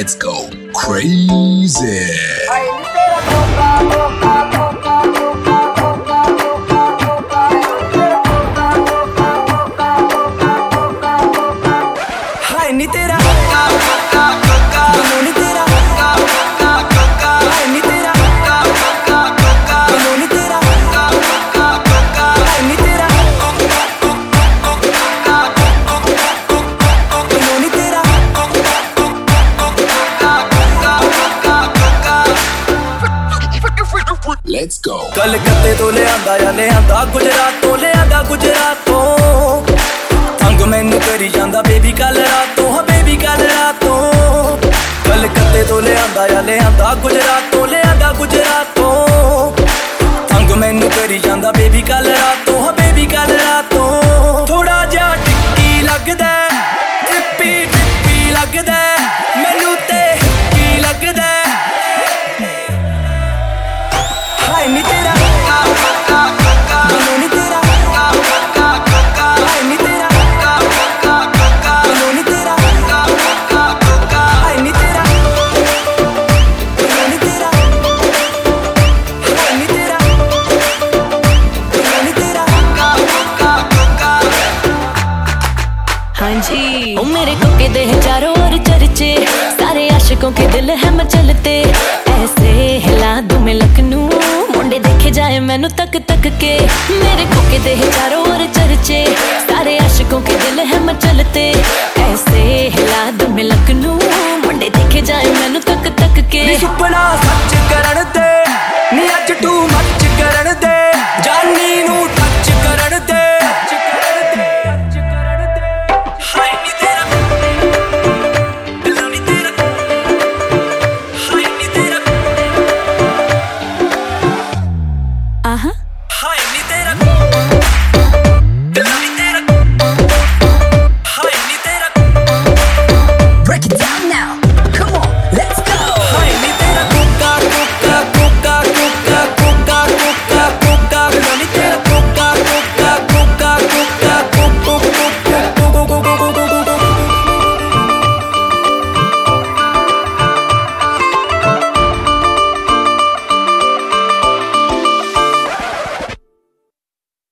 Let's go crazy. हाय नी तेरा Let's go. कलकत्ते तो ले आंदा गुजरात तो तंग मैनू करी जांदा बेबी कल रातों कलकत्ते तो ले आंदा गुजरात तो तंग मैनू करी जांदा बेबी कल रातों थोड़ा जा टिक्की लगदा ट्रिपी लगदा मैनू ते की लगदा हाय नी तेरा हाँ जी ओ मेरे कोके दे चारों ओर चर्चे सारे आशिकों के दिल है मचलते ऐसे हिला दूं मैं लखनऊ मुंडे देखे जाए मैनू तक के मेरे कोके दे चारों ओर चर्चे सारे आशिकों के दिल है मचलते ऐसे हिला दूं मैं लखनऊ मुंडे देखे जाए मैनू तक के सुपना सच करन दे नी अज टू मच करन दे